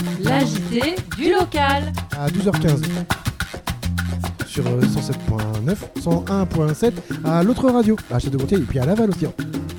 L'agité du local. À 12h15 sur 107.9, 101.7 à l'autre radio, à Château-Gontier et puis à Laval aussi.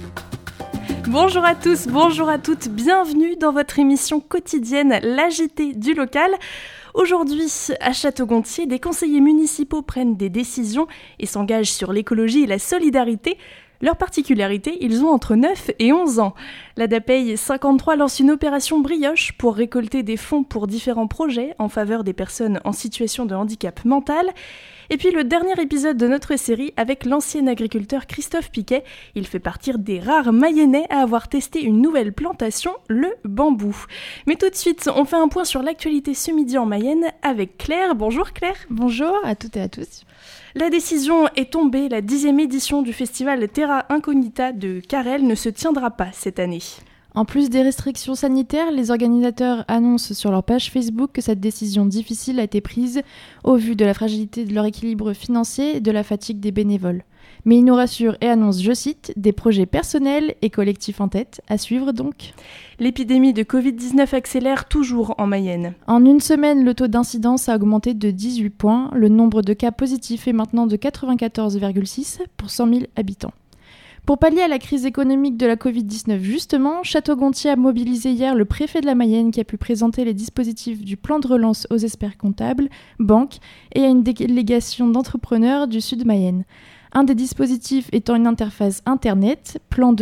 Bonjour à tous, bonjour à toutes, bienvenue dans votre émission quotidienne L'agité du local. Aujourd'hui, à Château-Gontier, des conseillers municipaux prennent des décisions et s'engagent sur l'écologie et la solidarité. Leur particularité, ils ont entre 9 et 11 ans. La DAPEI 53 lance une opération brioche pour récolter des fonds pour différents projets en faveur des personnes en situation de handicap mental. Et puis le dernier épisode de notre série avec l'ancien agriculteur Christophe Piquet. Il fait partie des rares Mayennais à avoir testé une nouvelle plantation, le bambou. Mais tout de suite, on fait un point sur l'actualité ce midi en Mayenne avec Claire. Bonjour Claire. Bonjour à toutes et à tous. La décision est tombée, la 10e édition du festival Terra Incognita de Carrel ne se tiendra pas cette année. En plus des restrictions sanitaires, les organisateurs annoncent sur leur page Facebook que cette décision difficile a été prise au vu de la fragilité de leur équilibre financier et de la fatigue des bénévoles. Mais ils nous rassurent et annoncent, je cite, des projets personnels et collectifs en tête. À suivre donc. L'épidémie de Covid-19 accélère toujours en Mayenne. En une semaine, le taux d'incidence a augmenté de 18 points. Le nombre de cas positifs est maintenant de 94,6 pour 100 000 habitants. Pour pallier à la crise économique de la Covid-19 justement, Château-Gontier a mobilisé hier le préfet de la Mayenne qui a pu présenter les dispositifs du plan de relance aux experts comptables, banques et à une délégation d'entrepreneurs du sud Mayenne. Un des dispositifs étant une interface internet,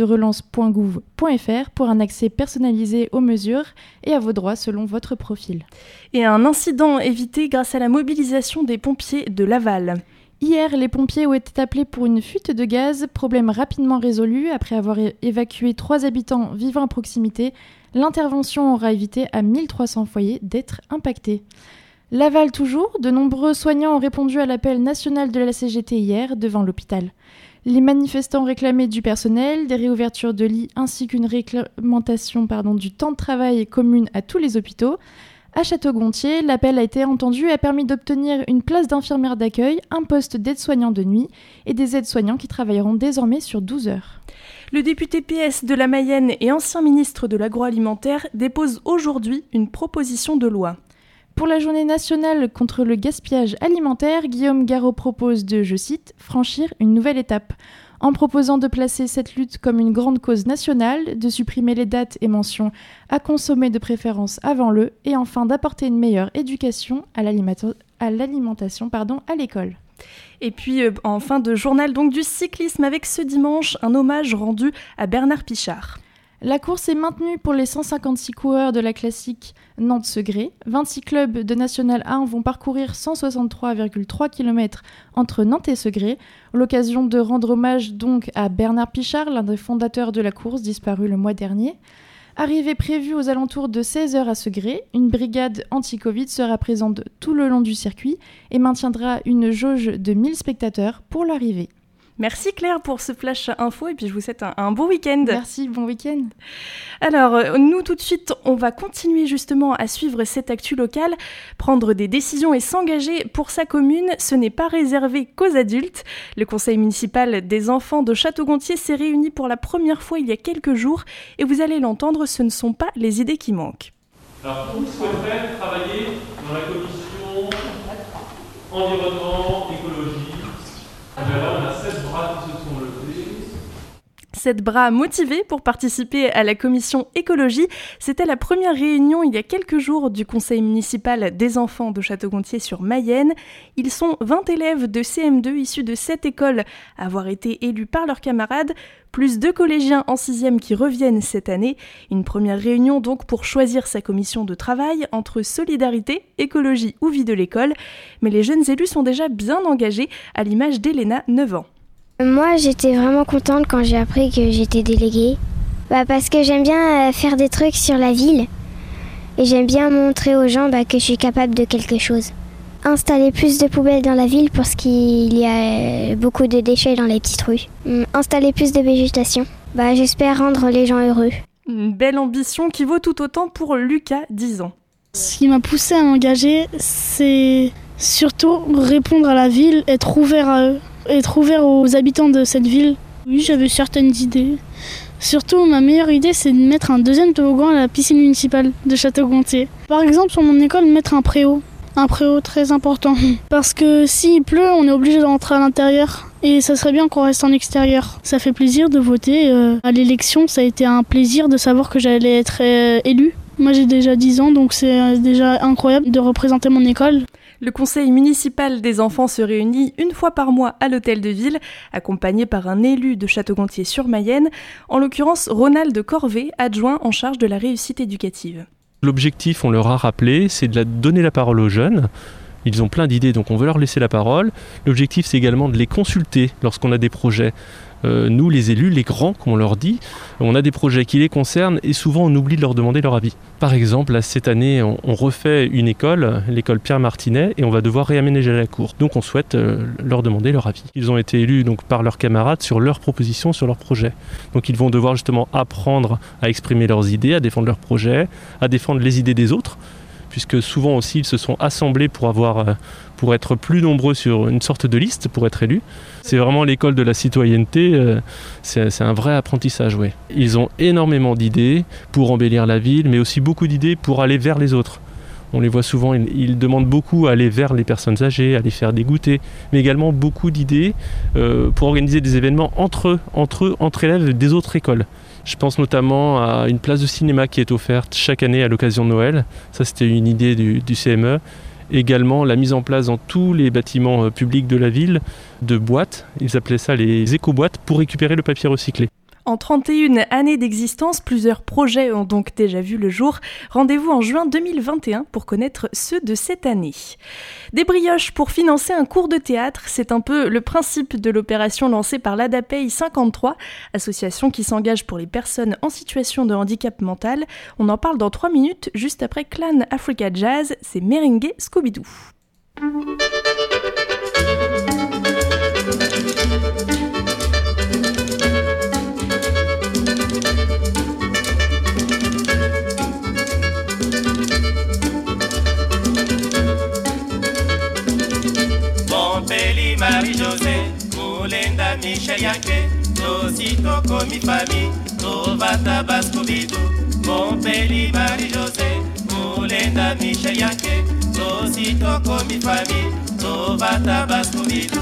plan-de-relance.gouv.fr pour un accès personnalisé aux mesures et à vos droits selon votre profil. Et un incident évité grâce à la mobilisation des pompiers de Laval. Hier, les pompiers ont été appelés pour une fuite de gaz, problème rapidement résolu. Après avoir évacué 3 habitants vivant à proximité, l'intervention aura évité à 1300 foyers d'être impactés. Laval toujours, de nombreux soignants ont répondu à l'appel national de la CGT hier devant l'hôpital. Les manifestants réclamaient du personnel, des réouvertures de lits ainsi qu'une réglementation du temps de travail commune à tous les hôpitaux. À Château-Gontier, l'appel a été entendu et a permis d'obtenir une place d'infirmière d'accueil, un poste d'aide-soignant de nuit et des aides-soignants qui travailleront désormais sur 12 heures. Le député PS de la Mayenne et ancien ministre de l'agroalimentaire dépose aujourd'hui une proposition de loi. Pour la journée nationale contre le gaspillage alimentaire, Guillaume Garot propose de, je cite, « franchir une nouvelle étape ». En proposant de placer cette lutte comme une grande cause nationale, de supprimer les dates et mentions à consommer de préférence avant le, et enfin d'apporter une meilleure éducation à l'alimentation à l'école. Et puis en fin de journal donc du cyclisme avec ce dimanche, un hommage rendu à Bernard Pichard. La course est maintenue pour les 156 coureurs de la classique Nantes-Segré. 26 clubs de National 1 vont parcourir 163,3 km entre Nantes et Segré. L'occasion de rendre hommage donc à Bernard Pichard, l'un des fondateurs de la course, disparu le mois dernier. Arrivée prévue aux alentours de 16h à Segré, une brigade anti-Covid sera présente tout le long du circuit et maintiendra une jauge de 1000 spectateurs pour l'arrivée. Merci Claire pour ce flash info et puis je vous souhaite un bon week-end. Merci, bon week-end. Alors, nous tout de suite, on va continuer justement à suivre cette actu locale, prendre des décisions et s'engager pour sa commune. Ce n'est pas réservé qu'aux adultes. Le conseil municipal des enfants de Château-Gontier s'est réuni pour la première fois il y a quelques jours et vous allez l'entendre, ce ne sont pas les idées qui manquent. Alors, qui souhaiterait travailler dans la commission environnement, écologie? Alors, on a 7 bras qui se sont levés. 7 bras motivés pour participer à la commission écologie. C'était la première réunion il y a quelques jours du conseil municipal des enfants de Château-Gontier sur Mayenne. Ils sont 20 élèves de CM2 issus de 7 écoles à avoir été élus par leurs camarades, plus 2 collégiens en 6e qui reviennent cette année. Une première réunion donc pour choisir sa commission de travail entre solidarité, écologie ou vie de l'école. Mais les jeunes élus sont déjà bien engagés, à l'image d'Elena, 9 ans. Moi, j'étais vraiment contente quand j'ai appris que j'étais déléguée. Parce que j'aime bien faire des trucs sur la ville. Et j'aime bien montrer aux gens que je suis capable de quelque chose. Installer plus de poubelles dans la ville parce qu'il y a beaucoup de déchets dans les petites rues. Installer plus de végétation. J'espère rendre les gens heureux. Une belle ambition qui vaut tout autant pour Lucas, 10 ans. Ce qui m'a poussé à m'engager, c'est surtout répondre à la ville, être ouvert à eux, être ouvert aux habitants de cette ville. Oui, j'avais certaines idées Surtout, ma meilleure idée, c'est de mettre un deuxième toboggan à la piscine municipale de Château-Gontier. Par exemple, sur mon école, mettre un préau. Un préau très important. Parce que s'il pleut, on est obligé de rentrer à l'intérieur. Et ça serait bien qu'on reste en extérieur. Ça fait plaisir de voter. À l'élection, ça a été un plaisir de savoir que j'allais être élue. Moi, j'ai déjà 10 ans, donc c'est déjà incroyable de représenter mon école. Le conseil municipal des enfants se réunit une fois par mois à l'hôtel de ville, accompagné par un élu de Château-Gontier-sur-Mayenne, en l'occurrence Ronald Corvet, adjoint en charge de la réussite éducative. L'objectif, on leur a rappelé, c'est de donner la parole aux jeunes. Ils ont plein d'idées, donc on veut leur laisser la parole. L'objectif, c'est également de les consulter lorsqu'on a des projets. Nous, les élus, les grands, comme on leur dit, on a des projets qui les concernent et souvent on oublie de leur demander leur avis. Par exemple, là, cette année, on refait une école, l'école Pierre Martinet, et on va devoir réaménager la cour. Donc on souhaite leur demander leur avis. Ils ont été élus donc, par leurs camarades sur leurs propositions, sur leurs projets. Donc ils vont devoir justement apprendre à exprimer leurs idées, à défendre leurs projets, à défendre les idées des autres, puisque souvent aussi ils se sont assemblés pour être plus nombreux sur une sorte de liste pour être élus. C'est vraiment l'école de la citoyenneté, c'est un vrai apprentissage. Ouais. Ils ont énormément d'idées pour embellir la ville, mais aussi beaucoup d'idées pour aller vers les autres. On les voit souvent, ils demandent beaucoup à aller vers les personnes âgées, à les faire dégoûter, mais également beaucoup d'idées pour organiser des événements entre élèves des autres écoles. Je pense notamment à une place de cinéma qui est offerte chaque année à l'occasion de Noël. Ça, c'était une idée du CME. Également, la mise en place dans tous les bâtiments publics de la ville de boîtes. Ils appelaient ça les éco-boîtes pour récupérer le papier recyclé. En 31 années d'existence, plusieurs projets ont donc déjà vu le jour. Rendez-vous en juin 2021 pour connaître ceux de cette année. Des brioches pour financer un cours de théâtre, c'est un peu le principe de l'opération lancée par l'ADAPEI 53, association qui s'engage pour les personnes en situation de handicap mental. On en parle dans 3 minutes, juste après Clan Africa Jazz, c'est Merengue Scooby-Doo. Marie-José, Moulenda Michel Yanké, Tosito Komi Fami, Tovata Bascobidou, Montpellier Marie-José, Moulenda Michel Yanké, Tosito Komi Fami, Tovata Bascobidou.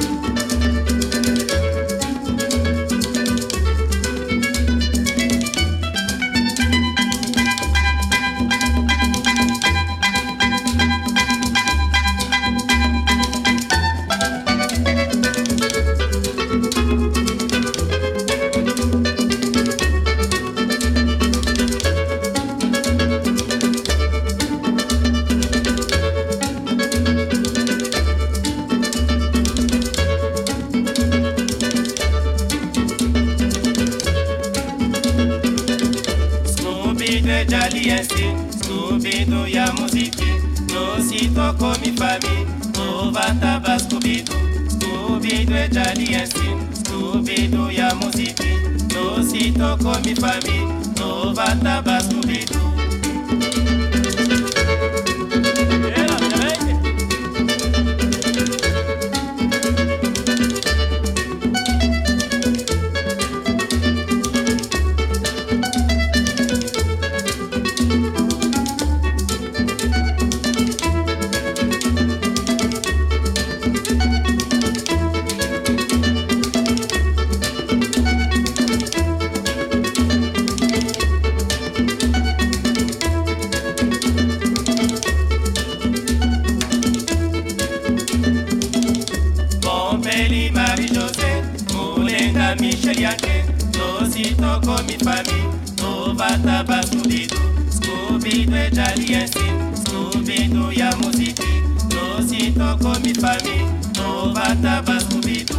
Scooby-Doo ya muziki, Tosito Komi Fami, Tovata Bascobidou. Scooby-Doo jali ensin, Scooby-Doo ya muziki, Tosito Komi Fami, Tovata Bascobidou. Michel Yanké, Tosito Komi Fami, Tovata Bascobidou. Scooby-Doo jali ensin, Scooby-Doo ya muziki, Tosito Komi Fami, Tovata Bascobidou.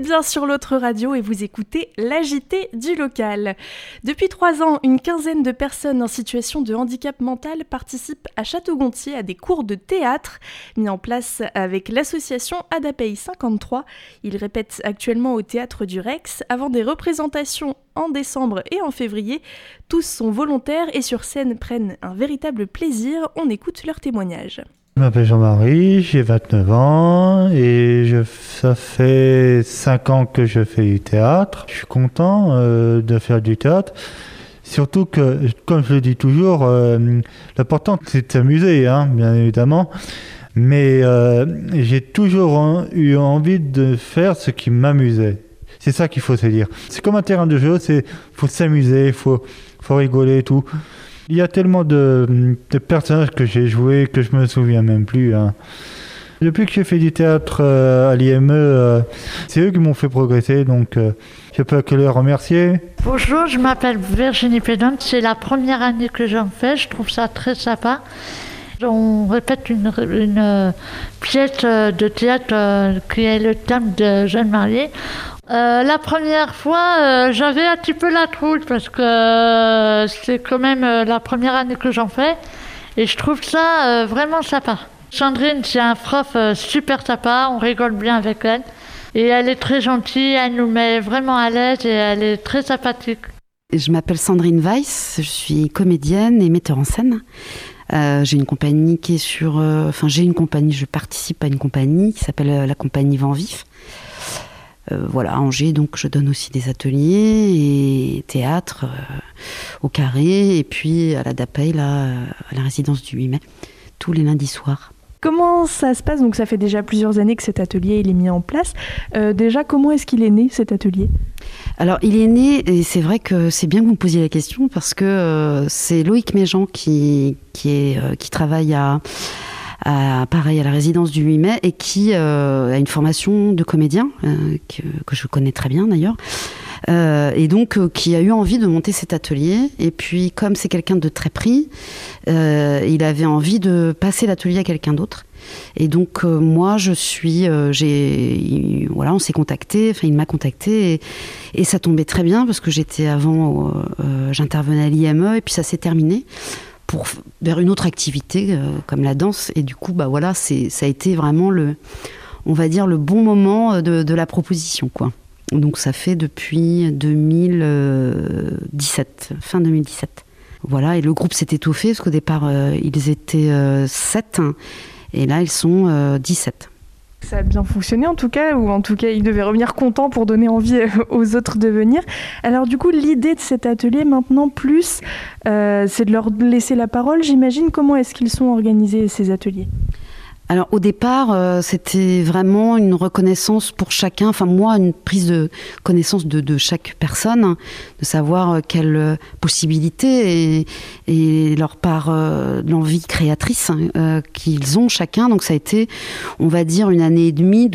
bien sur l'autre radio et vous écoutez l'AJT du local. Depuis 3 ans, une quinzaine de personnes en situation de handicap mental participent à Château-Gontier à des cours de théâtre mis en place avec l'association Adapei 53. Ils répètent actuellement au Théâtre du Rex avant des représentations en décembre et en février. Tous sont volontaires et sur scène prennent un véritable plaisir. On écoute leurs témoignages. Je m'appelle Jean-Marie, j'ai 29 ans et ça fait 5 ans que je fais du théâtre. Je suis content de faire du théâtre. Surtout que, comme je le dis toujours, l'important c'est de s'amuser, bien évidemment. Mais j'ai toujours eu envie de faire ce qui m'amusait. C'est ça qu'il faut se dire. C'est comme un terrain de jeu, faut s'amuser, faut rigoler et tout. Il y a tellement de personnages que j'ai joués que je me souviens même plus. Depuis que j'ai fait du théâtre à l'IME, c'est eux qui m'ont fait progresser, donc je peux que les remercier. Bonjour, je m'appelle Virginie Pédon, c'est la première année que j'en fais, je trouve ça très sympa. On répète une pièce de théâtre qui est le thème de Jeune mariée. La première fois, j'avais un petit peu la trouille parce que c'est quand même la première année que j'en fais et je trouve ça vraiment sympa. Sandrine, c'est un prof super sympa, on rigole bien avec elle et elle est très gentille, elle nous met vraiment à l'aise et elle est très sympathique. Je m'appelle Sandrine Weiss, je suis comédienne et metteur en scène. J'ai une compagnie qui est je participe à une compagnie qui s'appelle la compagnie Vent Vif. À Angers, donc je donne aussi des ateliers et théâtre au Carré et puis à la Dapei, à la résidence du 8 mai, tous les lundis soirs. Comment ça se passe ? Donc ça fait déjà plusieurs années que cet atelier il est mis en place. Déjà, comment est-ce qu'il est né, cet atelier ? Alors, il est né, et c'est vrai que c'est bien que vous me posiez la question, parce que c'est Loïc Méjean qui travaille à la résidence du 8 mai et qui a une formation de comédien, que je connais très bien d'ailleurs, et donc qui a eu envie de monter cet atelier. Et puis, comme c'est quelqu'un de très pris, il avait envie de passer l'atelier à quelqu'un d'autre. Et donc moi on s'est contacté, il m'a contacté et ça tombait très bien parce que j'intervenais à l'IME et puis ça s'est terminé vers une autre activité comme la danse et du coup ça a été vraiment le bon moment de la proposition, quoi. Donc ça fait depuis 2017, fin 2017. Voilà, et le groupe s'est étoffé parce qu'au départ ils étaient 7. Et là, ils sont 17. Ça a bien fonctionné en tout cas, ou en tout cas, ils devaient revenir contents pour donner envie aux autres de venir. Alors du coup, l'idée de cet atelier maintenant, c'est de leur laisser la parole, j'imagine. Comment est-ce qu'ils sont organisés, ces ateliers ? Alors au départ, c'était vraiment une reconnaissance pour chacun, une prise de connaissance de chaque personne, de savoir quelles possibilités et leur part l'envie créatrice qu'ils ont chacun. Donc ça a été, on va dire, une année et demie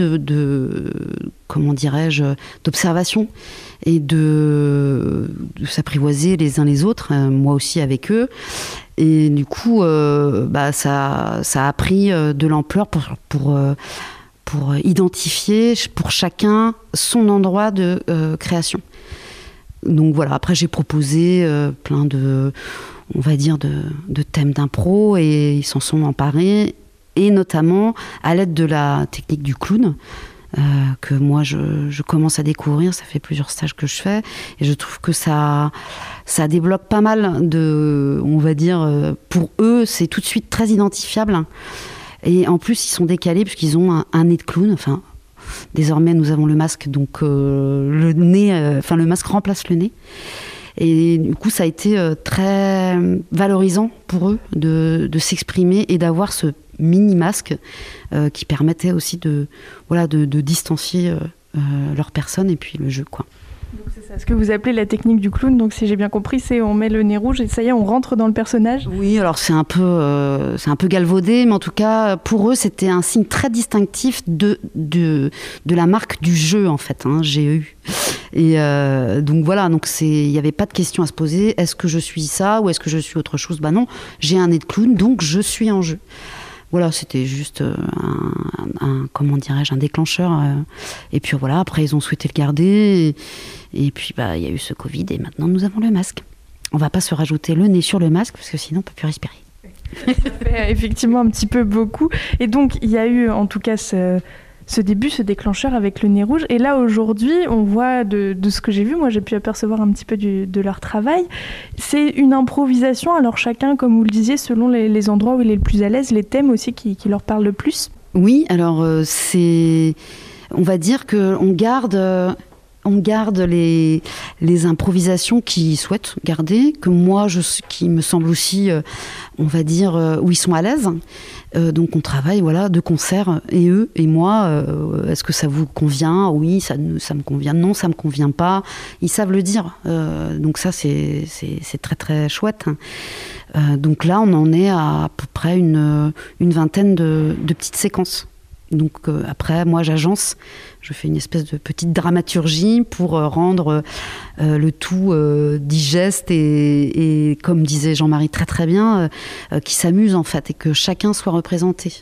d'observation et de s'apprivoiser les uns les autres, moi aussi avec eux. Et du coup, ça a pris de l'ampleur pour identifier pour chacun son endroit de création. Donc voilà, après j'ai proposé plein de thèmes d'impro et ils s'en sont emparés, et notamment à l'aide de la technique du clown. Que moi je commence à découvrir, ça fait plusieurs stages que je fais et je trouve que ça débloque pas mal pour eux c'est tout de suite très identifiable et en plus ils sont décalés puisqu'ils ont un nez de clown, désormais nous avons le masque, donc le masque remplace le nez et du coup ça a été très valorisant pour eux de s'exprimer et d'avoir ce mini masque qui permettait aussi de distancier leur personne et puis le jeu, quoi. Donc c'est ça, ce que vous appelez la technique du clown. Donc si j'ai bien compris, c'est on met le nez rouge et ça y est, on rentre dans le personnage. Oui, alors c'est un peu galvaudé, mais en tout cas pour eux c'était un signe très distinctif de la marque du jeu en fait, GEU. Et donc voilà, il n'y avait pas de question à se poser. Est-ce que je suis ça ou est-ce que je suis autre chose ? Non, j'ai un nez de clown, donc je suis en jeu. Voilà, c'était juste comment dirais-je, un déclencheur. Et puis voilà, après ils ont souhaité le garder. Et puis il y a eu ce Covid et maintenant nous avons le masque. On va pas se rajouter le nez sur le masque parce que sinon on peut plus respirer. Ça fait effectivement un petit peu beaucoup. Et donc il y a eu en tout cas ce début, ce déclencheur avec le nez rouge. Et là, aujourd'hui, on voit de ce que j'ai vu, moi j'ai pu apercevoir un petit peu de leur travail. C'est une improvisation, alors chacun, comme vous le disiez, selon les endroits où il est le plus à l'aise, les thèmes aussi qui leur parlent le plus. Oui, alors on va dire qu'on garde les improvisations qu'ils souhaitent garder, que moi, qui me semble aussi, on va dire, où ils sont à l'aise. Donc on travaille de concert, et eux et moi, est-ce que ça vous convient? Oui, ça me convient. Non, ça me convient pas. Ils savent le dire. Donc ça, c'est très très chouette. Donc là, on en est à peu près une vingtaine de petites séquences. Donc après, moi, j'agence. Je fais une espèce de petite dramaturgie pour rendre le tout digeste et comme disait Jean-Marie très très bien, qui s'amuse en fait et que chacun soit représenté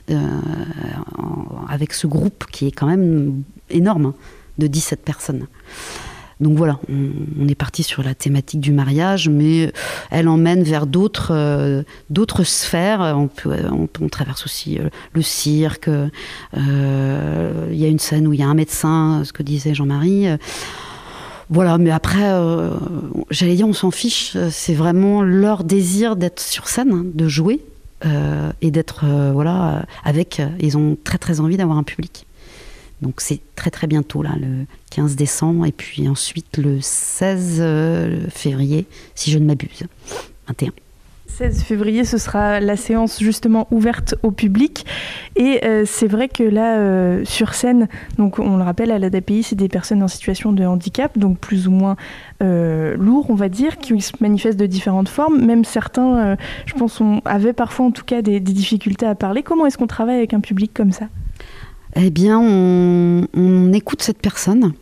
avec ce groupe qui est quand même énorme, de 17 personnes. Donc voilà, on est parti sur la thématique du mariage, mais elle emmène vers d'autres sphères. On traverse aussi le cirque. Il y a une scène où il y a un médecin, ce que disait Jean-Marie. Voilà, mais après, j'allais dire, on s'en fiche. C'est vraiment leur désir d'être sur scène, de jouer et d'être avec. Ils ont très très envie d'avoir un public. Donc c'est très très bientôt, là, le 15 décembre, et puis ensuite le 16 février, si je ne m'abuse, 21. 16 février, ce sera la séance justement ouverte au public. Et c'est vrai que là, sur scène, donc on le rappelle, à l'ADAPI, c'est des personnes en situation de handicap, donc plus ou moins lourds, on va dire, qui se manifestent de différentes formes. Même certains, je pense, avaient parfois en tout cas des difficultés à parler. Comment est-ce qu'on travaille avec un public comme ça ? Eh bien, on écoute cette personne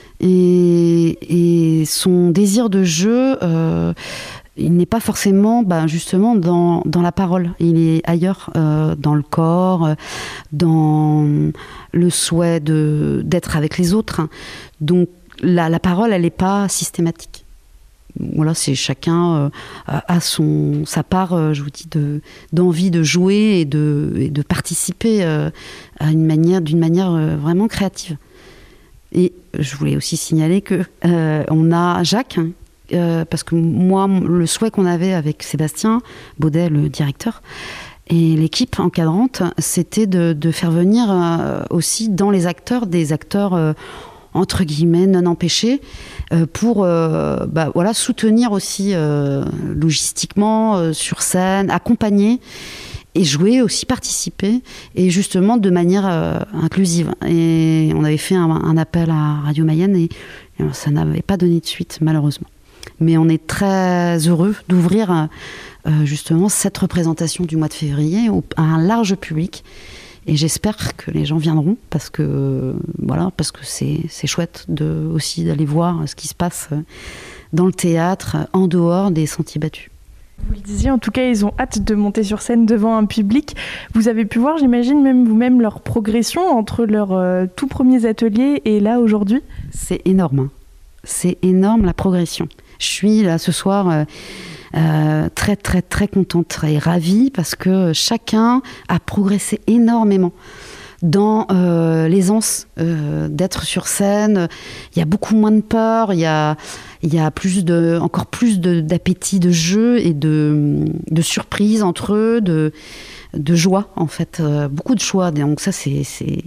et son désir de jeu, il n'est pas forcément justement dans la parole. Il est ailleurs, dans le corps, dans le souhait d'être avec les autres. Donc la parole, elle n'est pas systématique. Voilà, c'est chacun a sa part, je vous dis, d'envie de jouer et de participer d'une manière vraiment créative. Et je voulais aussi signaler que on a Jacques, parce que moi, le souhait qu'on avait avec Sébastien Baudet, le directeur, et l'équipe encadrante, c'était de faire venir aussi dans les acteurs des acteurs entre guillemets non empêchés, pour soutenir aussi logistiquement sur scène, accompagner et jouer aussi, participer, et justement de manière inclusive. Et on avait fait un appel à Radio Mayenne et ça n'avait pas donné de suite, malheureusement. Mais on est très heureux d'ouvrir justement cette représentation du mois de février à un large public. Et j'espère que les gens viendront parce que c'est chouette aussi d'aller voir ce qui se passe dans le théâtre, en dehors des sentiers battus. Vous le disiez, en tout cas, ils ont hâte de monter sur scène devant un public. Vous avez pu voir, j'imagine, même vous-même, leur progression entre leurs tout premiers ateliers et là, aujourd'hui ? C'est énorme. C'est énorme, la progression. Je suis là ce soir... très très très contente et ravie parce que chacun a progressé énormément dans l'aisance d'être sur scène. Il y a beaucoup moins de peur, il y a encore plus d'appétit de jeu et de surprise entre eux, de joie en fait, beaucoup de choix. Donc ça c'est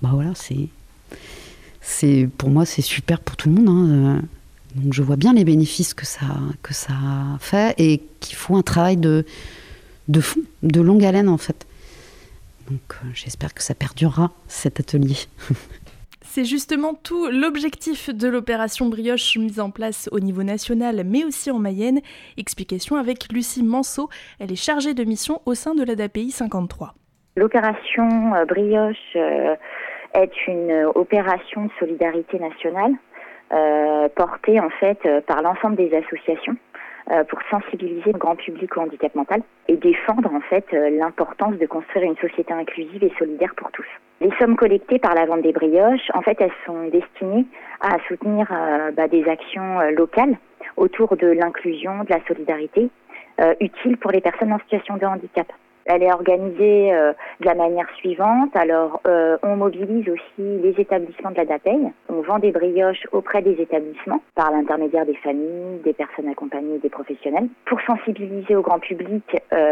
pour moi c'est super pour tout le monde. Donc je vois bien les bénéfices que ça fait et qu'il faut un travail de fond, de longue haleine en fait. Donc j'espère que ça perdurera cet atelier. C'est justement tout l'objectif de l'opération Brioche mise en place au niveau national mais aussi en Mayenne. Explication avec Lucie Manceau, elle est chargée de mission au sein de l'ADAPI 53. L'opération Brioche est une opération de solidarité nationale portée en fait par l'ensemble des associations pour sensibiliser le grand public au handicap mental et défendre en fait l'importance de construire une société inclusive et solidaire pour tous. Les sommes collectées par la vente des brioches, en fait, elles sont destinées à soutenir des actions locales autour de l'inclusion, de la solidarité, utile pour les personnes en situation de handicap. Elle est organisée de la manière suivante. Alors, on mobilise aussi les établissements de la DAPEI. On vend des brioches auprès des établissements par l'intermédiaire des familles, des personnes accompagnées, des professionnels. Pour sensibiliser au grand public,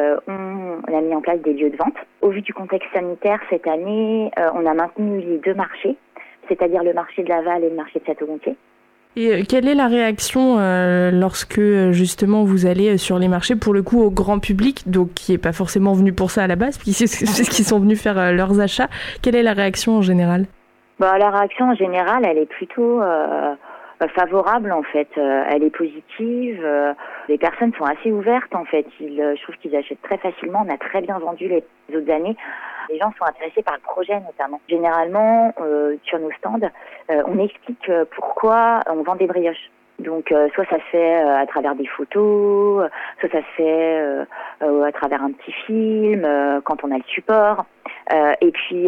on a mis en place des lieux de vente. Au vu du contexte sanitaire, cette année, on a maintenu les 2 marchés, c'est-à-dire le marché de Laval et le marché de Château-Gontier. Et quelle est la réaction lorsque justement vous allez sur les marchés, pour le coup au grand public, donc qui n'est pas forcément venu pour ça à la base, puisqu'ils sont venus faire leurs achats? Quelle est la réaction en général? La réaction en général, elle est plutôt favorable en fait. Elle est positive. Les personnes sont assez ouvertes en fait. Je trouve qu'ils achètent très facilement. On a très bien vendu les autres années. Les gens sont intéressés par le projet notamment. Généralement, sur nos stands, on explique pourquoi on vend des brioches. Donc, soit ça se fait à travers des photos, soit ça se fait à travers un petit film, quand on a le support. Et puis,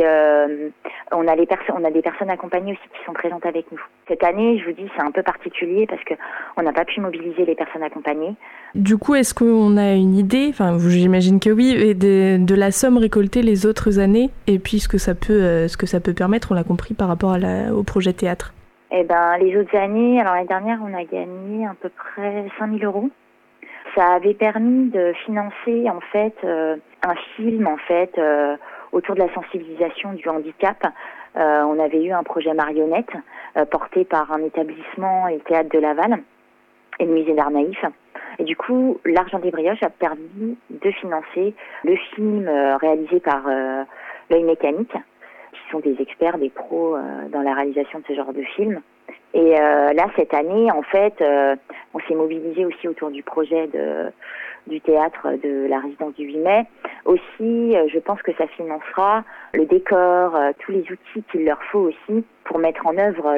on a des personnes accompagnées aussi qui sont présentes avec nous. Cette année, je vous dis, c'est un peu particulier parce que on n'a pas pu mobiliser les personnes accompagnées. Du coup, est-ce qu'on a une idée, enfin, j'imagine que oui, et de la somme récoltée les autres années, et puis ce que ça peut permettre, on l'a compris, par rapport au projet théâtre? Les autres années, alors l'année dernière, on a gagné à peu près 5 000 €. Ça avait permis de financer en fait un film en fait autour de la sensibilisation du handicap. On avait eu un projet marionnette porté par un établissement et le théâtre de Laval et le musée d'art naïf. Et du coup, l'argent des brioches a permis de financer le film réalisé par l'œil mécanique, qui sont des experts, des pros dans la réalisation de ce genre de film. Et là, cette année, en fait, on s'est mobilisé aussi autour du projet du théâtre de la résidence du 8 mai. Aussi, je pense que ça financera le décor, tous les outils qu'il leur faut aussi pour mettre en œuvre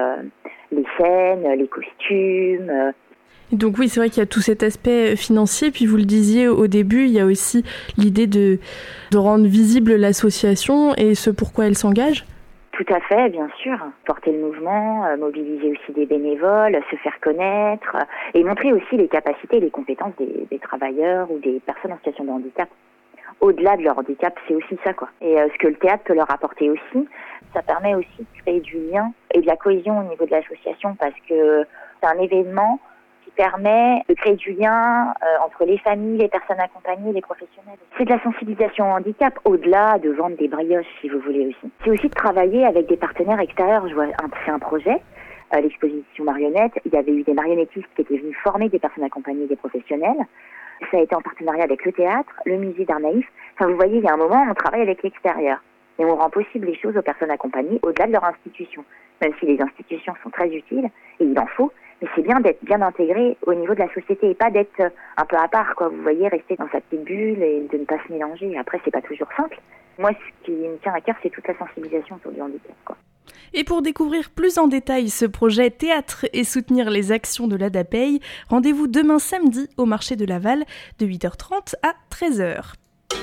les scènes, les costumes. Donc oui, c'est vrai qu'il y a tout cet aspect financier, puis vous le disiez au début, il y a aussi l'idée de rendre visible l'association et ce pourquoi elle s'engage. Tout à fait, bien sûr. Porter le mouvement, mobiliser aussi des bénévoles, se faire connaître et montrer aussi les capacités et les compétences des travailleurs ou des personnes en situation de handicap. Au-delà de leur handicap, c'est aussi ça, quoi. Et ce que le théâtre peut leur apporter aussi, ça permet aussi de créer du lien et de la cohésion au niveau de l'association parce que c'est un événement qui permet de créer du lien entre les familles, les personnes accompagnées, les professionnels. C'est de la sensibilisation au handicap, au-delà de vendre des brioches, si vous voulez aussi. C'est aussi de travailler avec des partenaires extérieurs. C'est un projet, l'exposition marionnette. Il y avait eu des marionnettistes qui étaient venus former des personnes accompagnées, des professionnels. Ça a été en partenariat avec le théâtre, le musée d'art naïf. Enfin, vous voyez, il y a un moment, on travaille avec l'extérieur. Et on rend possible les choses aux personnes accompagnées au-delà de leur institution. Même si les institutions sont très utiles, et il en faut, mais c'est bien d'être bien intégré au niveau de la société et pas d'être un peu à part, quoi. Vous voyez, rester dans sa petite bulle et de ne pas se mélanger. Après, c'est pas toujours simple. Moi, ce qui me tient à cœur, c'est toute la sensibilisation sur le handicap, quoi. Et pour découvrir plus en détail ce projet théâtre et soutenir les actions de la DAPEI, rendez-vous demain samedi au marché de Laval de 8h30 à 13h.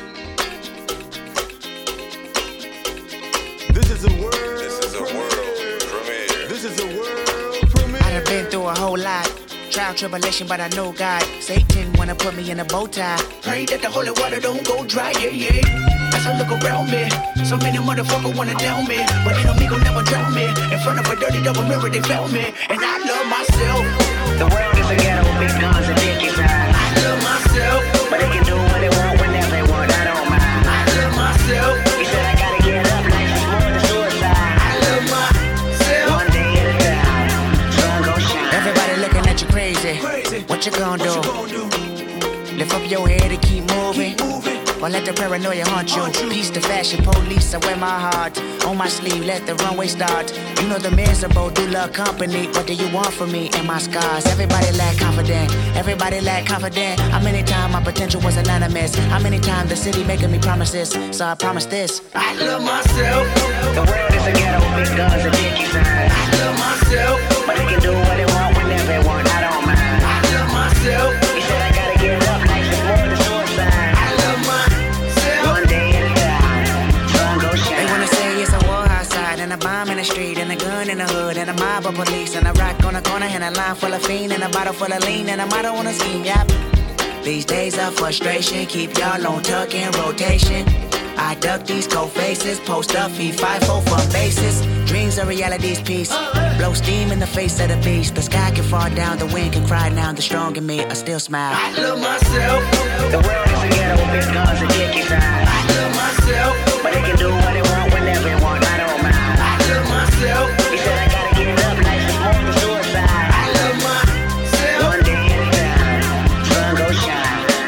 This is a world premiere. This is a world premiere. I done been through a whole lot. Trial, tribulation, but I know God. Satan wanna put me in a bow tie. Pray that the holy water don't go dry, yeah, yeah. As I look around me, so many motherfuckers wanna down me, but they know me gon' never drown me. In front of a dirty double mirror, they found me, and I love myself. The world is a ghetto with big guns and dick inside. I love myself, but they can do what they want whenever they want. I don't mind. I love myself. He said I gotta get up, life is more than suicide. I love myself. One day at a time, sun gon' shine. Everybody looking at you crazy. What you gon' do? Lift up your head and keep moving. Or let the paranoia haunt you. Peace to fashion police, I wear my heart on my sleeve, let the runway start. You know the miserable do love company. What do you want from me and my scars? Everybody lack confident, everybody lack confident. How many times my potential was anonymous? How many times the city making me promises? So I promise this, I love myself. The world is a ghetto with big guns and dick inside. I love myself, but they can do what they want whenever they want. I don't mind. I love myself. and a line full of fiend and a bottle full of lean and a motto on a scheme, yep. These days of frustration keep y'all on tuck in rotation. I duck these cold faces, post up, feed 5-4 for bases. Dreams are reality's piece. Blow steam in the face of the beast. The sky can fall down, the wind can cry now. The strong in me, I still smile. I love myself. The world is a ghetto with big guns and dick inside. I love myself. But they can do what they want whenever they want. I don't mind. I love myself. He said I gotta get it up, life is more than suicide. I love myself. One day at a time, sun go shine.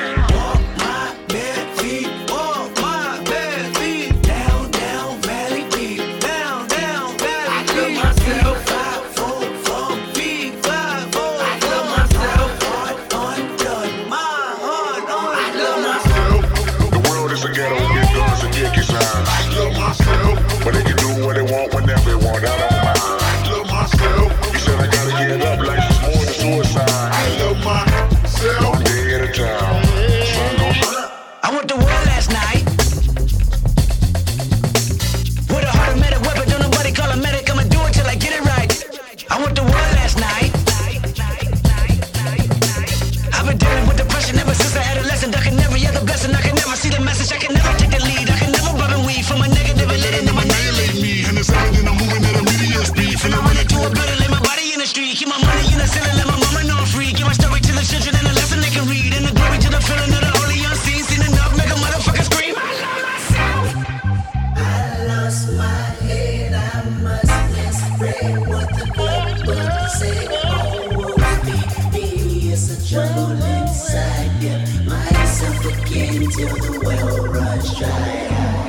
But they can do what they want whenever they want. I don't mind. I love myself. He said I gotta get it up. Life is more than suicide. I love myself. One day at a time. Sun goes shine. I went to war last night. With a heart of medic weapon, don't nobody call a medic. I'ma do it till I get it right. I went to war last night. I've been dealing with depression ever since I adolescent. I can never hear the blessing. I can never see the message. I can never take the lead. I can never rub and weed from a negative and let it annihilate me. And it's evident I'm moving at a medium speed. Finna run into a better, lay my body in the street. Keep my money in the ceiling, let my mama know I'm free. Give my story to the children and a lesson they can read. And the glory to the feeling of the holy unseen. Seen enough, make a motherfucker scream. I love myself. I lost my head, I must misread what the book said. Oh, me, it's a trouble inside. Get myself again till the well runs dry.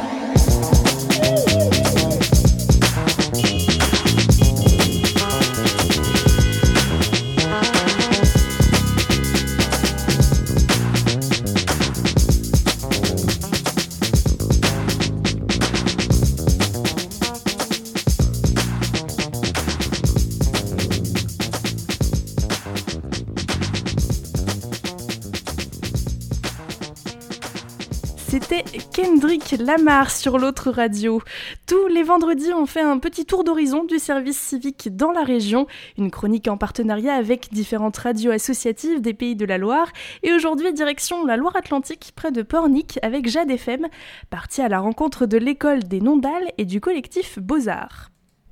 C'était Kendrick Lamar sur l'autre radio. Tous les vendredis, on fait un petit tour d'horizon du service civique dans la région, une chronique en partenariat avec différentes radios associatives des Pays de la Loire. Et aujourd'hui, direction la Loire-Atlantique, près de Pornic, avec Jade FM, partie à la rencontre de l'école des Nondales et du collectif Beaux-Arts.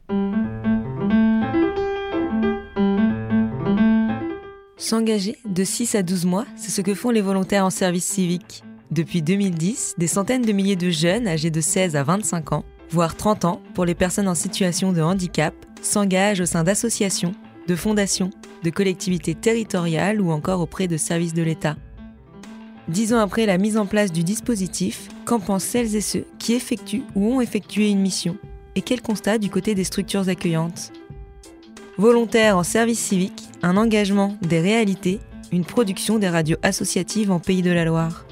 S'engager de 6 à 12 mois, c'est ce que font les volontaires en service civique. Depuis 2010, des centaines de milliers de jeunes âgés de 16 à 25 ans, voire 30 ans pour les personnes en situation de handicap, s'engagent au sein d'associations, de fondations, de collectivités territoriales ou encore auprès de services de l'État. 10 ans après la mise en place du dispositif, qu'en pensent celles et ceux qui effectuent ou ont effectué une mission? Et quel constat du côté des structures accueillantes? Volontaires en service civique, un engagement, des réalités, une production des radios associatives en Pays de la Loire.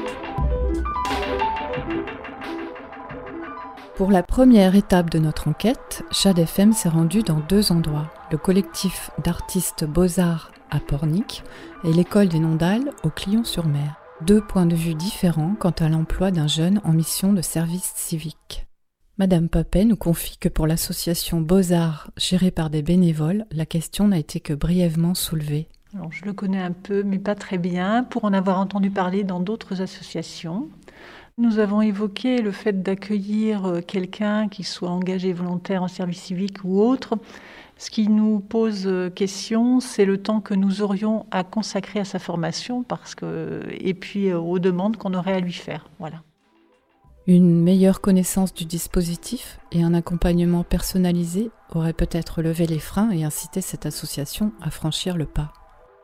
Pour la première étape de notre enquête, Jade FM s'est rendue dans 2 endroits, le collectif d'artistes Beaux-Arts à Pornic et l'école des Nondales au Clion-sur-Mer. 2 points de vue différents quant à l'emploi d'un jeune en mission de service civique. Madame Papet nous confie que pour l'association Beaux-Arts gérée par des bénévoles, la question n'a été que brièvement soulevée. Alors, je le connais un peu, mais pas très bien, pour en avoir entendu parler dans d'autres associations. Nous avons évoqué le fait d'accueillir quelqu'un qui soit engagé volontaire en service civique ou autre. Ce qui nous pose question, c'est le temps que nous aurions à consacrer à sa formation et puis aux demandes qu'on aurait à lui faire. Voilà. Une meilleure connaissance du dispositif et un accompagnement personnalisé auraient peut-être levé les freins et incité cette association à franchir le pas.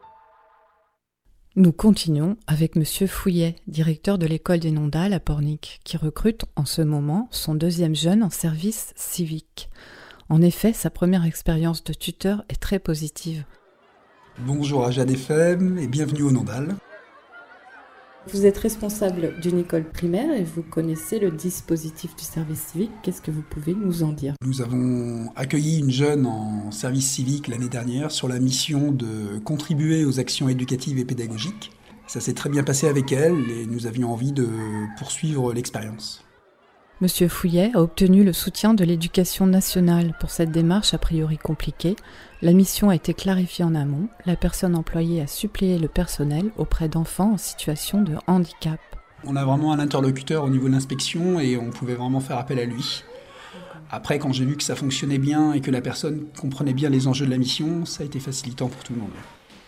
Nous continuons avec Monsieur Fouillet, directeur de l'école des Nondales à Pornic, qui recrute en ce moment son 2e jeune en service civique. En effet, sa première expérience de tuteur est très positive. Bonjour à Jade FM et bienvenue aux Nondales. Vous êtes responsable d'une école primaire et vous connaissez le dispositif du service civique. Qu'est-ce que vous pouvez nous en dire? Nous avons accueilli une jeune en service civique l'année dernière sur la mission de contribuer aux actions éducatives et pédagogiques. Ça s'est très bien passé avec elle et nous avions envie de poursuivre l'expérience. Monsieur Fouillet a obtenu le soutien de l'Éducation nationale pour cette démarche a priori compliquée. La mission a été clarifiée en amont. La personne employée a suppléé le personnel auprès d'enfants en situation de handicap. On a vraiment un interlocuteur au niveau de l'inspection et on pouvait vraiment faire appel à lui. Après, quand j'ai vu que ça fonctionnait bien et que la personne comprenait bien les enjeux de la mission, ça a été facilitant pour tout le monde.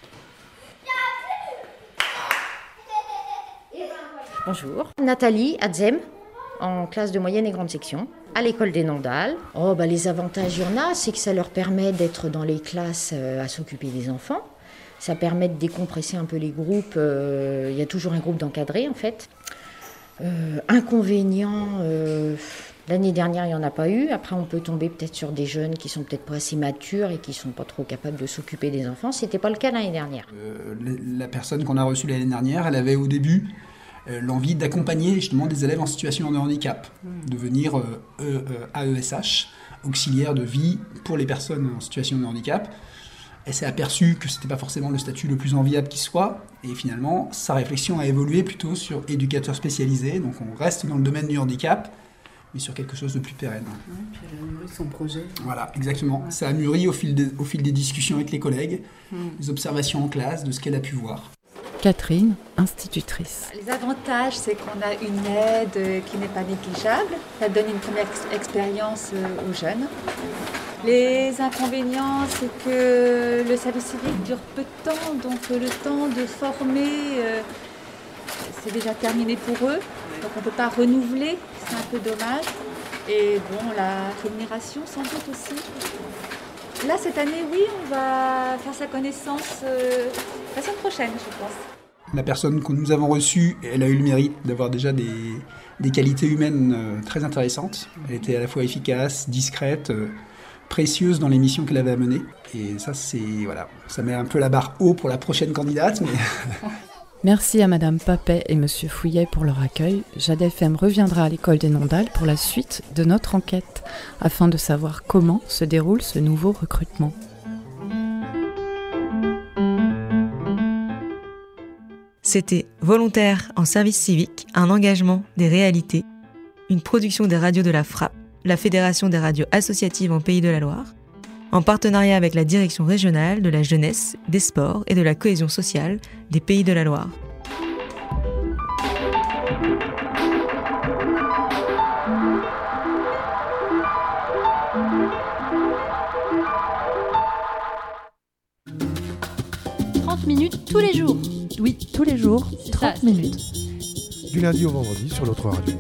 Bonjour, Nathalie Adzem, en classe de moyenne et grande section, à l'école des Nandales. Les avantages, il y en a, c'est que ça leur permet d'être dans les classes à s'occuper des enfants. Ça permet de décompresser un peu les groupes. Il y a toujours un groupe d'encadrés, en fait. Inconvénients, l'année dernière, il n'y en a pas eu. Après, on peut tomber peut-être sur des jeunes qui sont peut-être pas assez matures et qui ne sont pas trop capables de s'occuper des enfants. Ce n'était pas le cas l'année dernière. La personne qu'on a reçue l'année dernière, elle avait au début l'envie d'accompagner justement des élèves en situation de handicap, devenir AESH, auxiliaire de vie pour les personnes en situation de handicap. Elle s'est aperçue que ce n'était pas forcément le statut le plus enviable qui soit, et finalement, sa réflexion a évolué plutôt sur éducateur spécialisé, donc on reste dans le domaine du handicap, mais sur quelque chose de plus pérenne. Puis elle a mûri son projet. Voilà, exactement. Ça a mûri au fil des discussions avec les collègues, des observations en classe, de ce qu'elle a pu voir. Catherine, institutrice. Les avantages, c'est qu'on a une aide qui n'est pas négligeable. Ça donne une première expérience aux jeunes. Les inconvénients, c'est que le service civique dure peu de temps, donc le temps de former, c'est déjà terminé pour eux. Donc on ne peut pas renouveler, c'est un peu dommage. Et bon, la rémunération, sans doute aussi. Là, cette année, oui, on va faire sa connaissance la semaine prochaine, je pense. La personne que nous avons reçue, elle a eu le mérite d'avoir déjà des qualités humaines très intéressantes. Elle était à la fois efficace, discrète, précieuse dans les missions qu'elle avait à mener. Et ça, ça met un peu la barre haut pour la prochaine candidate. Mais... Merci à Madame Papet et Monsieur Fouillet pour leur accueil. Jade FM reviendra à l'école des Nandales pour la suite de notre enquête, afin de savoir comment se déroule ce nouveau recrutement. C'était Volontaires en service civique, un engagement, des réalités, une production des radios de la FRAP, la Fédération des radios associatives en Pays de la Loire, en partenariat avec la Direction régionale de la jeunesse, des sports et de la cohésion sociale des Pays de la Loire. Minutes tous les jours. Oui, tous les jours, 30 minutes. Du lundi au vendredi sur l'autre radio.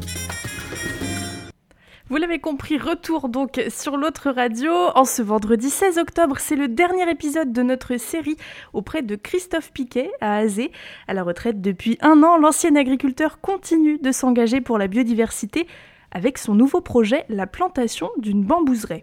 Vous l'avez compris, retour donc sur l'autre radio. En ce vendredi 16 octobre, c'est le dernier épisode de notre série auprès de Christophe Piquet à Azé. À la retraite depuis 1 an, l'ancien agriculteur continue de s'engager pour la biodiversité avec son nouveau projet, la plantation d'une bambouseraie.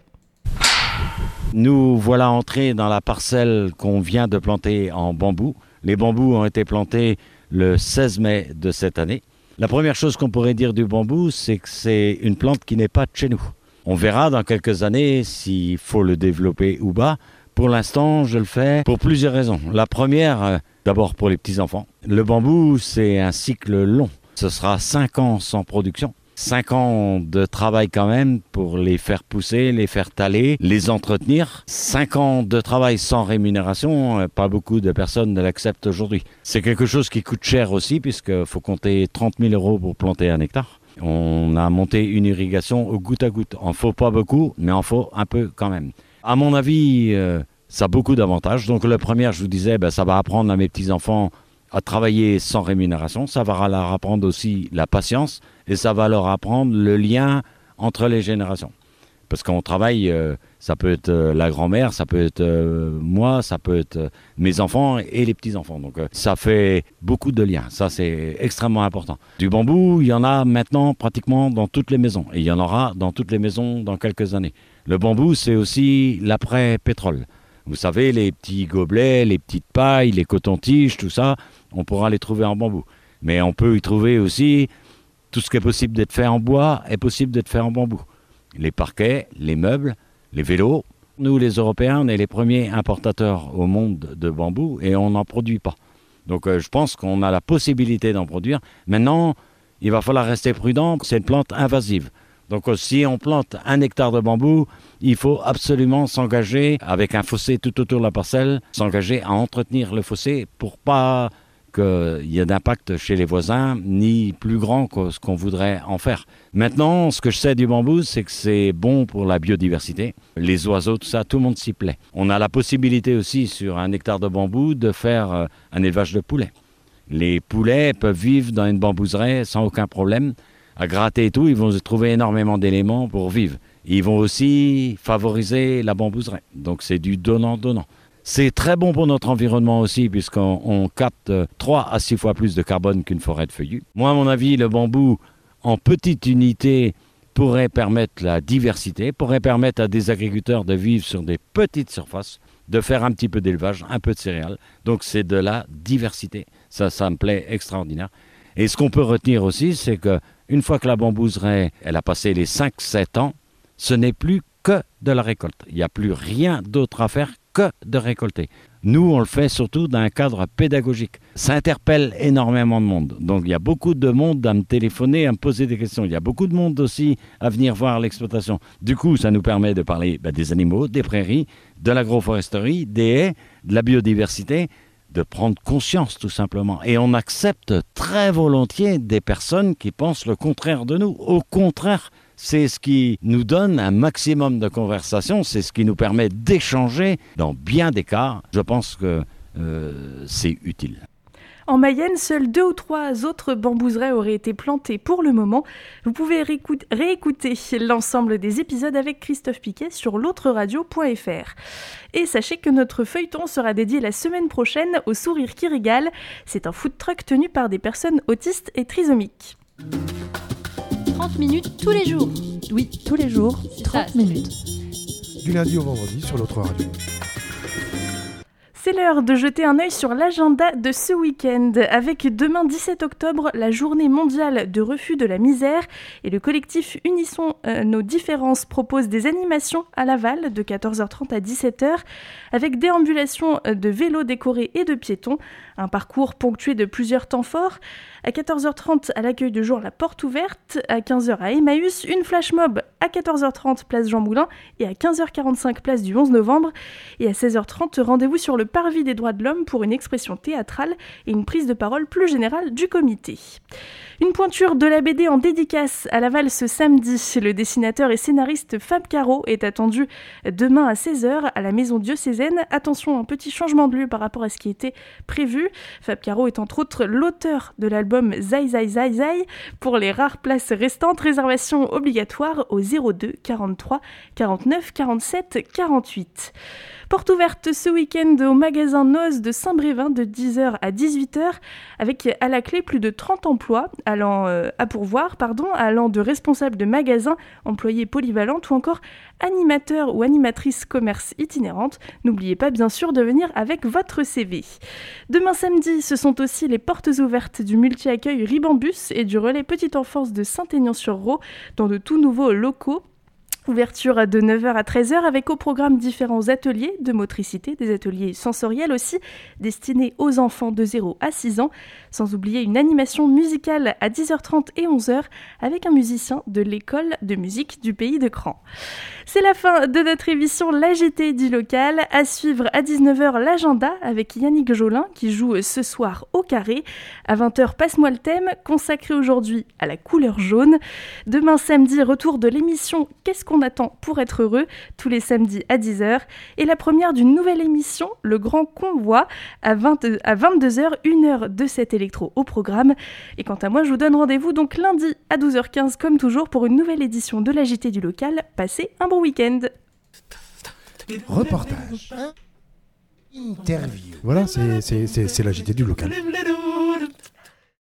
Nous voilà entrés dans la parcelle qu'on vient de planter en bambou. Les bambous ont été plantés le 16 mai de cette année. La première chose qu'on pourrait dire du bambou, c'est que c'est une plante qui n'est pas de chez nous. On verra dans quelques années s'il faut le développer ou pas. Pour l'instant, je le fais pour plusieurs raisons. La première, d'abord pour les petits-enfants. Le bambou, c'est un cycle long. Ce sera 5 ans sans production. 5 ans de travail quand même pour les faire pousser, les faire taler, les entretenir. 5 ans de travail sans rémunération, pas beaucoup de personnes ne l'acceptent aujourd'hui. C'est quelque chose qui coûte cher aussi puisqu'il faut compter 30 000 € pour planter 1 hectare. On a monté une irrigation au goutte à goutte. Il n'en faut pas beaucoup, mais il en faut un peu quand même. À mon avis, ça a beaucoup d'avantages. Donc le premier, je vous disais, ça va apprendre à mes petits-enfants à travailler sans rémunération, ça va leur apprendre aussi la patience et ça va leur apprendre le lien entre les générations. Parce qu'on travaille, ça peut être la grand-mère, ça peut être moi, ça peut être mes enfants et les petits-enfants. Donc ça fait beaucoup de liens, ça c'est extrêmement important. Du bambou, il y en a maintenant pratiquement dans toutes les maisons et il y en aura dans toutes les maisons dans quelques années. Le bambou, c'est aussi l'après-pétrole. Vous savez, les petits gobelets, les petites pailles, les cotons-tiges, tout ça, on pourra les trouver en bambou. Mais on peut y trouver aussi tout ce qui est possible d'être fait en bois est possible d'être fait en bambou. Les parquets, les meubles, les vélos. Nous, les Européens, on est les premiers importateurs au monde de bambou et on n'en produit pas. Donc je pense qu'on a la possibilité d'en produire. Maintenant, il va falloir rester prudent. C'est une plante invasive. Donc si on plante 1 hectare de bambou, il faut absolument s'engager avec un fossé tout autour de la parcelle, s'engager à entretenir le fossé pour pas qu'il y ait d'impact chez les voisins, ni plus grand que ce qu'on voudrait en faire. Maintenant, ce que je sais du bambou, c'est que c'est bon pour la biodiversité. Les oiseaux, tout ça, tout le monde s'y plaît. On a la possibilité aussi, sur 1 hectare de bambou, de faire un élevage de poulets. Les poulets peuvent vivre dans une bambouseraie sans aucun problème. À gratter et tout, ils vont trouver énormément d'éléments pour vivre. Ils vont aussi favoriser la bambouseraie. Donc c'est du donnant-donnant. C'est très bon pour notre environnement aussi, puisqu'on capte 3 à 6 fois plus de carbone qu'une forêt de feuillus. Moi, à mon avis, le bambou, en petite unité, pourrait permettre la diversité, pourrait permettre à des agriculteurs de vivre sur des petites surfaces, de faire un petit peu d'élevage, un peu de céréales. Donc c'est de la diversité. Ça me plaît extraordinaire. Et ce qu'on peut retenir aussi, c'est qu'une fois que la bambouseraie, elle a passé les 5-7 ans, ce n'est plus que de la récolte. Il n'y a plus rien d'autre à faire que de récolter. Nous, on le fait surtout dans un cadre pédagogique. Ça interpelle énormément de monde. Donc il y a beaucoup de monde à me téléphoner, à me poser des questions. Il y a beaucoup de monde aussi à venir voir l'exploitation. Du coup, ça nous permet de parler des animaux, des prairies, de l'agroforesterie, des haies, de la biodiversité, de prendre conscience tout simplement. Et on accepte très volontiers des personnes qui pensent le contraire de nous. Au contraire, c'est ce qui nous donne un maximum de conversation, c'est ce qui nous permet d'échanger dans bien des cas. Je pense que c'est utile. En Mayenne, seuls 2 ou 3 autres bambouseraie auraient été plantés pour le moment. Vous pouvez réécouter l'ensemble des épisodes avec Christophe Piquet sur l'autreradio.fr. Et sachez que notre feuilleton sera dédié la semaine prochaine au Sourire qui régale. C'est un food truck tenu par des personnes autistes et trisomiques. 30 minutes tous les jours. Oui, tous les jours, 30 minutes. Du lundi au vendredi sur l'autre radio. C'est l'heure de jeter un œil sur l'agenda de ce week-end. Avec demain 17 octobre, la journée mondiale de refus de la misère et le collectif Unissons nos différences propose des animations à Laval de 14h30 à 17h avec déambulation de vélos décorés et de piétons, un parcours ponctué de plusieurs temps forts. À 14h30, à l'accueil de jour, la porte ouverte. À 15h, à Emmaüs, une flash mob à 14h30, place Jean Moulin. Et à 15h45, place du 11 novembre. Et à 16h30, rendez-vous sur le parvis des droits de l'homme pour une expression théâtrale et une prise de parole plus générale du comité. Une pointure de la BD en dédicace à Laval ce samedi. Le dessinateur et scénariste Fab Caro est attendu demain à 16h à la Maison Diocésaine. Attention, un petit changement de lieu par rapport à ce qui était prévu. Fab Caro est entre autres l'auteur de l'album Zai Zai Zai Zai. Pour les rares places restantes, réservation obligatoire au 02 43 49 47 48. Porte ouverte ce week-end au magasin Noz de Saint-Brévin de 10h à 18h avec à la clé plus de 30 emplois allant de responsables de magasins, employés polyvalentes ou encore animateurs ou animatrices commerce itinérantes. N'oubliez pas bien sûr de venir avec votre CV. Demain samedi, ce sont aussi les portes ouvertes du multi-accueil Ribambus et du relais Petite Enfance de Saint-Aignan-sur-Roë dans de tout nouveaux locaux. Ouverture de 9h à 13h avec au programme différents ateliers de motricité, des ateliers sensoriels aussi, destinés aux enfants de 0 à 6 ans, sans oublier une animation musicale à 10h30 et 11h avec un musicien de l'école de musique du Pays de Cran. C'est la fin de notre émission L'AGT du local. À suivre à 19h l'agenda avec Yannick Jolin qui joue ce soir au carré. À 20h, Passe-moi le thème, consacré aujourd'hui à la couleur jaune. Demain samedi, retour de l'émission Qu'est-ce qu'on attend pour être heureux, tous les samedis à 10h. Et la première d'une nouvelle émission, Le Grand Convoi, à 22h, 1h de cet électro au programme. Et quant à moi, je vous donne rendez-vous donc lundi à 12h15 comme toujours pour une nouvelle édition de l'AGT du local. Passez un bon week-end. Reportage. Interview. Voilà, c'est l'AGT du local.